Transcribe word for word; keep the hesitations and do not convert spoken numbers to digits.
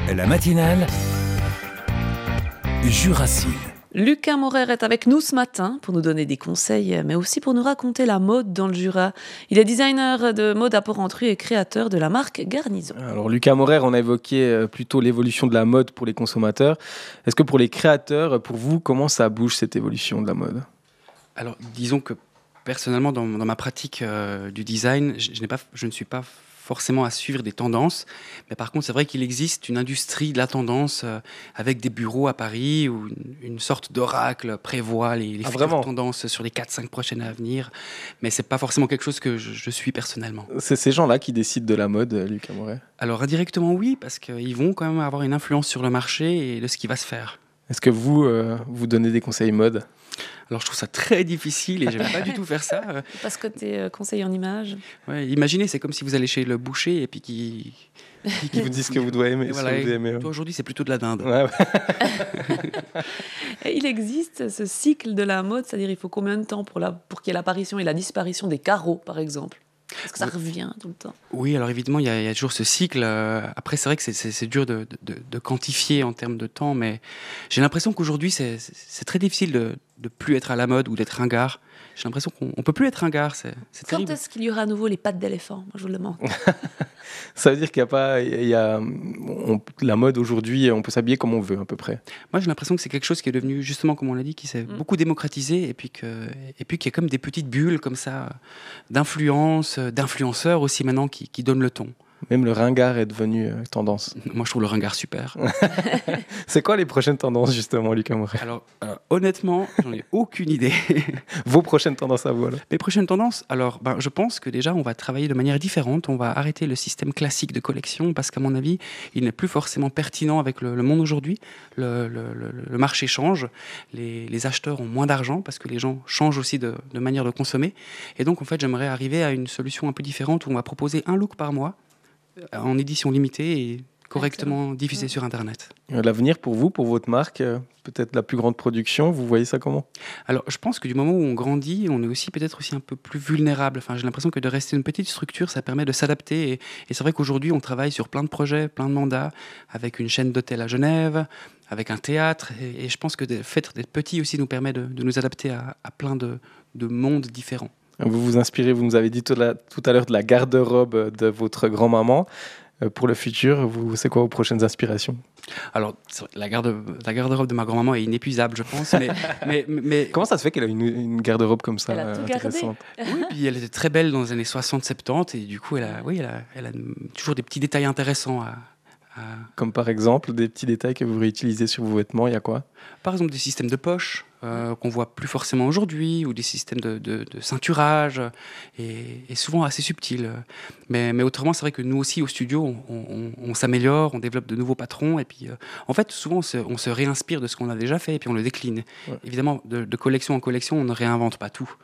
La matinale Jurassine. Lucas Maurer est avec nous ce matin pour nous donner des conseils, mais aussi pour nous raconter la mode dans le Jura. Il est designer de mode à Porrentruy et créateur de la marque Garnison. Alors Lucas Maurer, on a évoqué plutôt l'évolution de la mode pour les consommateurs. Est-ce que pour les créateurs, pour vous, comment ça bouge cette évolution de la mode ? Alors disons que personnellement, dans, dans ma pratique euh, du design, je, je, n'ai pas, je ne suis pas forcément à suivre des tendances, mais par contre c'est vrai qu'il existe une industrie de la tendance euh, avec des bureaux à Paris où une, une sorte d'oracle prévoit les, les ah, futures tendances sur les quatre cinq prochaines à venir, mais c'est pas forcément quelque chose que je, je suis personnellement. C'est ces gens-là qui décident de la mode, Lucas Maurer ? Alors indirectement oui, parce qu'ils vont quand même avoir une influence sur le marché et de ce qui va se faire. Est-ce que vous, euh, vous donnez des conseils mode ? Alors je trouve ça très difficile et je n'aime pas du tout faire ça. Parce que tu es conseiller en image. Ouais, imaginez, c'est comme si vous allez chez le boucher et puis qui qui, qui vous dit ce que vous devez aimer. Voilà, ce que vous aimez ouais. Toi aujourd'hui c'est plutôt de la dinde. Ouais, ouais. Et il existe ce cycle de la mode, c'est-à-dire il faut combien de temps pour, la, pour qu'il y ait l'apparition et la disparition des carreaux par exemple ? Est-ce que ça revient tout le temps ? Oui, alors évidemment, il y, y a toujours ce cycle. Après, c'est vrai que c'est, c'est, c'est dur de, de, de quantifier en termes de temps, mais j'ai l'impression qu'aujourd'hui, c'est, c'est, c'est très difficile de ne plus être à la mode ou d'être ringard. J'ai l'impression qu'on ne peut plus être ringard, c'est, c'est terrible. Quand est-ce qu'il y aura à nouveau les pattes d'éléphant ? Moi, je vous le demande. Ça veut dire qu'il y a pas... Il y a, on, la mode aujourd'hui, on peut s'habiller comme on veut, à peu près. Moi, j'ai l'impression que c'est quelque chose qui est devenu, justement, comme on l'a dit, qui s'est mm. beaucoup démocratisé, et puis, que, et puis qu'il y a comme des petites bulles comme ça, d'influence, d'influenceurs aussi maintenant, qui, qui donnent le ton. Même le ringard est devenu euh, tendance. Moi, je trouve le ringard super. C'est quoi les prochaines tendances, justement, Lucas Maurer ? Alors, euh, honnêtement, j'en ai aucune idée. Vos prochaines tendances à vous, alors ? Mes prochaines tendances, alors, ben, je pense que déjà, on va travailler de manière différente. On va arrêter le système classique de collection parce qu'à mon avis, il n'est plus forcément pertinent avec le, le monde aujourd'hui. Le, le, le, le marché change. Les, les acheteurs ont moins d'argent parce que les gens changent aussi de, de manière de consommer. Et donc, en fait, j'aimerais arriver à une solution un peu différente où on va proposer un look par mois en édition limitée et correctement Excellent. diffusée mmh. sur Internet. L'avenir pour vous, pour votre marque, peut-être la plus grande production, vous voyez ça comment ? Alors, je pense que du moment où on grandit, on est aussi peut-être aussi un peu plus vulnérable. Enfin, j'ai l'impression que de rester une petite structure, ça permet de s'adapter. Et, et c'est vrai qu'aujourd'hui, on travaille sur plein de projets, plein de mandats, avec une chaîne d'hôtels à Genève, avec un théâtre. Et, et je pense que le fait d'être petit aussi nous permet de, de nous adapter à, à plein de, de mondes différents. Vous vous inspirez, vous nous avez dit tout, la, tout à l'heure de la garde-robe de votre grand-maman. Euh, pour le futur, vous, c'est quoi vos prochaines inspirations ? Alors, la, garde, la garde-robe de ma grand-maman est inépuisable, je pense. Mais, mais, mais... Comment ça se fait qu'elle a une, une garde-robe comme ça, elle a tout intéressante ? gardé. Oui, puis elle était très belle dans les années soixante soixante-dix, et du coup, elle a, oui, elle a, elle a toujours des petits détails intéressants à... Comme par exemple, des petits détails que vous réutilisez sur vos vêtements, il y a quoi ? Par exemple, des systèmes de poche euh, qu'on voit plus forcément aujourd'hui, ou des systèmes de, de, de ceinturage, et, et souvent assez subtils. Mais, mais autrement, c'est vrai que nous aussi, au studio, on, on, on s'améliore, on développe de nouveaux patrons, et puis euh, en fait, souvent, on se, on se réinspire de ce qu'on a déjà fait, et puis on le décline. Ouais. Évidemment, de, de collection en collection, on ne réinvente pas tout.